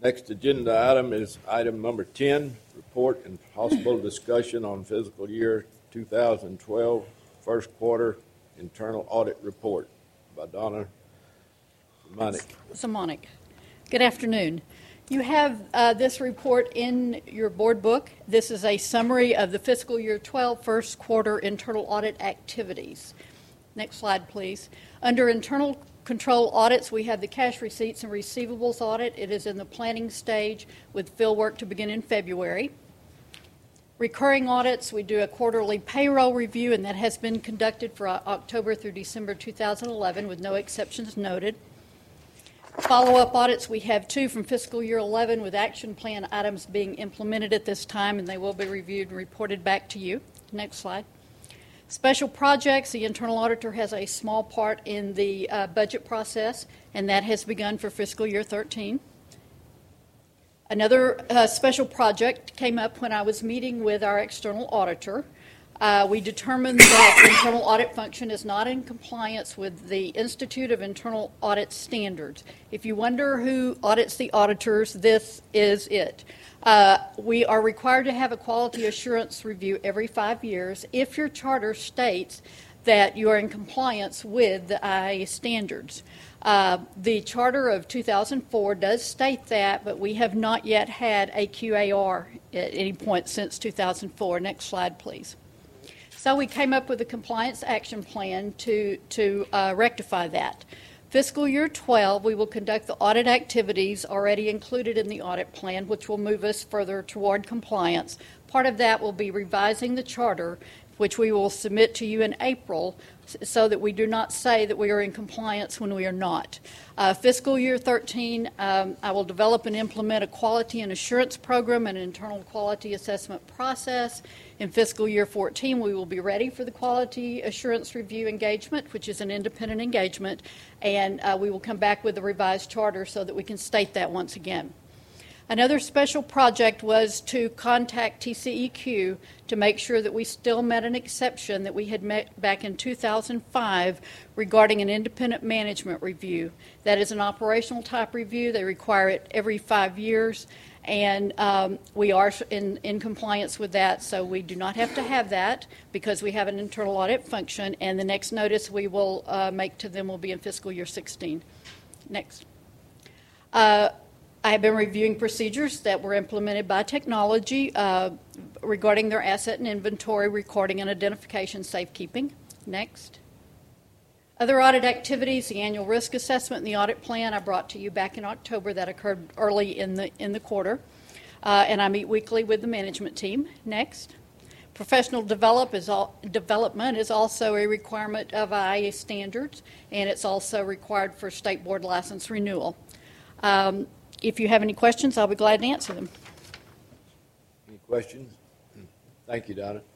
Next agenda item is item number 10, report and possible discussion on fiscal year 2012 first quarter internal audit report by Donna Zamanek. Good afternoon. You have this report in your board book. This is a summary of the fiscal year 12 first quarter internal audit activities. Next slide, please. Under internal control audits, we have the cash receipts and receivables audit. It is in the planning stage with field work to begin in February. Recurring audits, we do a quarterly payroll review, and that has been conducted for October through December 2011 with no exceptions noted. Follow-up audits, we have 2 from fiscal year 11 with action plan items being implemented at this time, and they will be reviewed and reported back to you. Next slide. Special projects, the internal auditor has a small part in the budget process, and that has begun for fiscal year 13. Another special project came up when I was meeting with our external auditor. We determined that the internal audit function is not in compliance with the Institute of Internal Audit Standards. If you wonder who audits the auditors, this is it. We are required to have a quality assurance review every 5 years if your charter states that you are in compliance with the IAA standards. The charter of 2004 does state that, but we have not yet had a QAR at any point since 2004. Next slide, please. So we came up with a compliance action plan to rectify that. Fiscal year 12, we will conduct the audit activities already included in the audit plan, which will move us further toward compliance. Part of that will be revising the charter, which we will submit to you in April, so that we do not say that we are in compliance when we are not. Fiscal year 13, I will develop and implement a quality and assurance program and an internal quality assessment process. In fiscal year 14, we will be ready for the quality assurance review engagement, which is an independent engagement, and we will come back with a revised charter so that we can state that once again. Another special project was to contact TCEQ to make sure that we still met an exception that we had met back in 2005 regarding an independent management review. That is an operational type review. They require it every 5 years, and we are in compliance with that, so we do not have to have that because we have an internal audit function, and the next notice we will make to them will be in fiscal year 16. Next. I have been reviewing procedures that were implemented by technology regarding their asset and inventory recording and identification safekeeping. Next. Other audit activities, the annual risk assessment and the audit plan I brought to you back in October. That occurred early in the quarter. And I meet weekly with the management team. Next. Professional development is also a requirement of IAA standards, and it's also required for state board license renewal. If you have any questions, I'll be glad to answer them. Any questions? Thank you, Donna.